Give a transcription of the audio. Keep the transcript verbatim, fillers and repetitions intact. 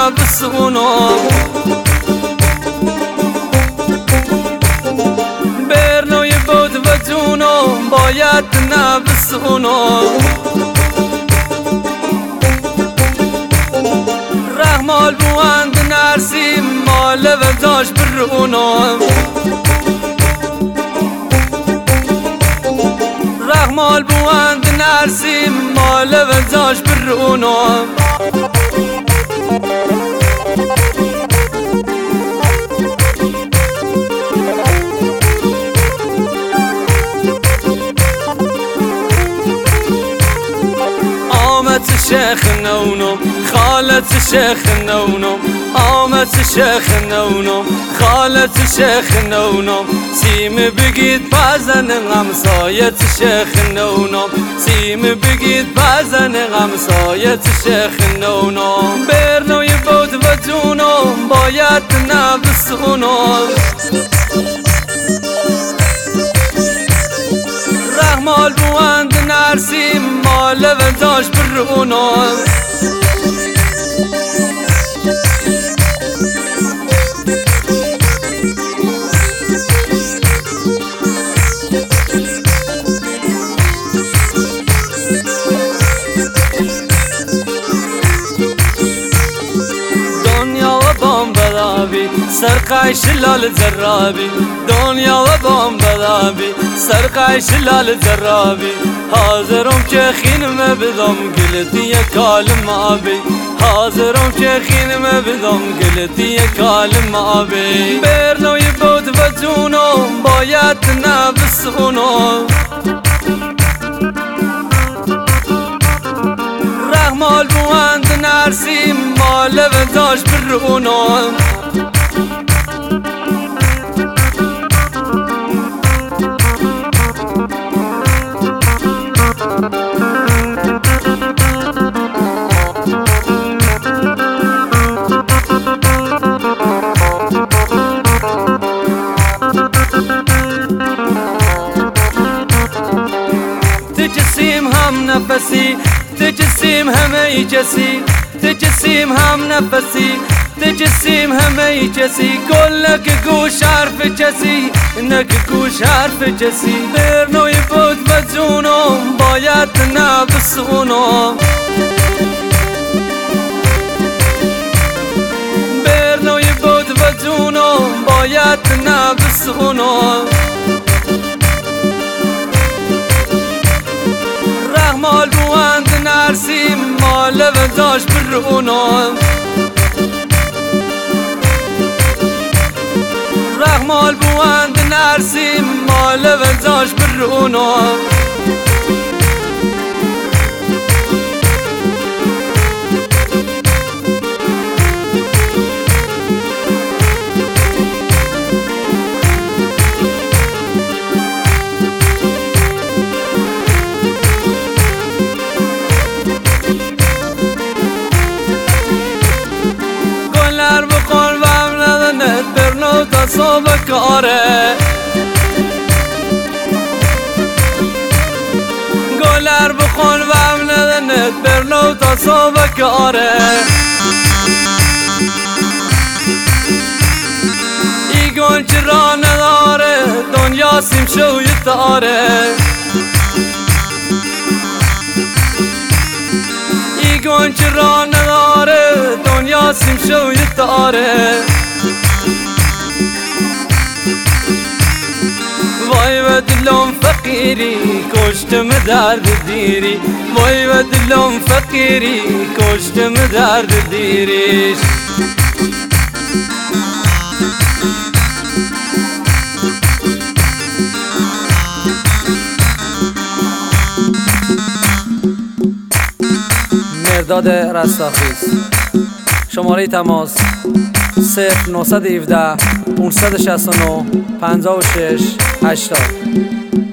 نبسونم برنوی بود و جونم باید نبسونم رحمال بوند نرسیم مال و داش برونم رحمال بوند نرسیم مال و داش برونم شیخ نونم خالت شیخ نونم آمد شیخ نونم خالت شیخ نونم سیم بگید بزن غمسایت شیخ نونم سیم بگید بزن غمسایت شیخ نونم برنوی بود و جونم باید نبسونم رحمال بوند نرسیم مال و داش برونم دنیا و بام بدابی سرقایش لال زرابی دنیا و بام بدابی سرقایش لال زرابی حاضرم که خینم بدم گلتی کالم آبی حاضرم که خینم بدم گلتی کالم آبی برنوی بود و جونم باید نبسونم رحمال بوند نرسیم مال و داش برونم تجسیم هم نفسی تجسیم همه کسی تجسیم هم نفسی تجسیم همه کسی کلک گوش حرف کسی نک گوش حرف کسی برنوی بود و جونم باید نبسونم برنوی بود و جونم باید نبسونم رحمال بوند نرسیم مال و داش برونم رحمال بوند نرسیم مال و داش برونم تا صبح کاره گلر بخون و هم ندنت برنو تا صبح کاره ای گنچ را نداره دنیا سیم شوی تاره ای گنچ را نداره دنیا سیم شوی تاره وای و دلم فقیری کشتم درد دیری وای و دلم فقیری کشتم درد دیریش مرداد رستاخیز شماره تماس صفر نه یک هفت پانصد و شصت و نه پنجاه و شش هشتاد